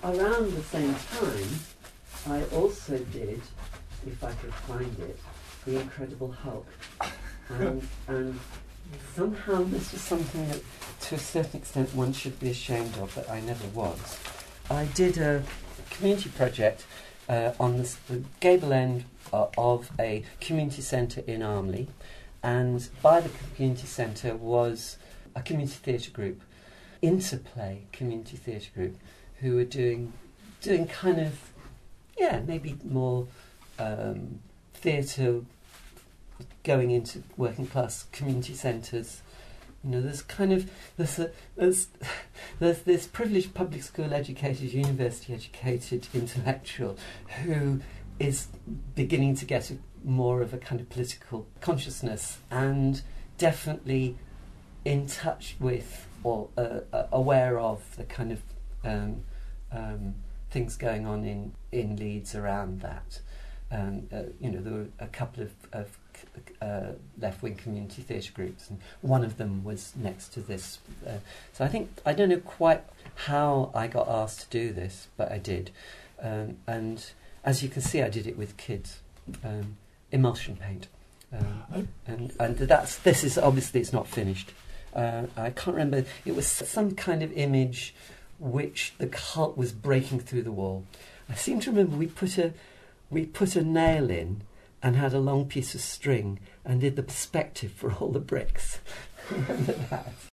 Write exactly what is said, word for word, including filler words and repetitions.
around the same time, I also did, if I could find it, The Incredible Hulk. And, and somehow this was something that, to a certain extent, one should be ashamed of, but I never was. I did a community project uh, on the, the gable end uh, of a community centre in Armley, and by the community centre was a community theatre group, Interplay Community Theatre Group, who were doing doing kind of, yeah, maybe more um, theatre going into working class community centres. You know, there's kind of there's a, there's there's this privileged public school educated, university educated intellectual who is beginning to get a, more of a kind of political consciousness, and definitely in touch with or uh, uh, aware of the kind of um, um, things going on in, in Leeds around that. Um, uh, you know, there were a couple of, of uh, left-wing community theatre groups, and one of them was next to this. Uh, so I think, I don't know quite how I got asked to do this, but I did. Um, and as you can see, I did it with kids. Um, emulsion paint. Um, and and that's this is, obviously it's not finished. Uh, I can't remember, it was some kind of image which the Hulk was breaking through the wall. I seem to remember we put a we put a nail in and had a long piece of string and did the perspective for all the bricks. Remember that?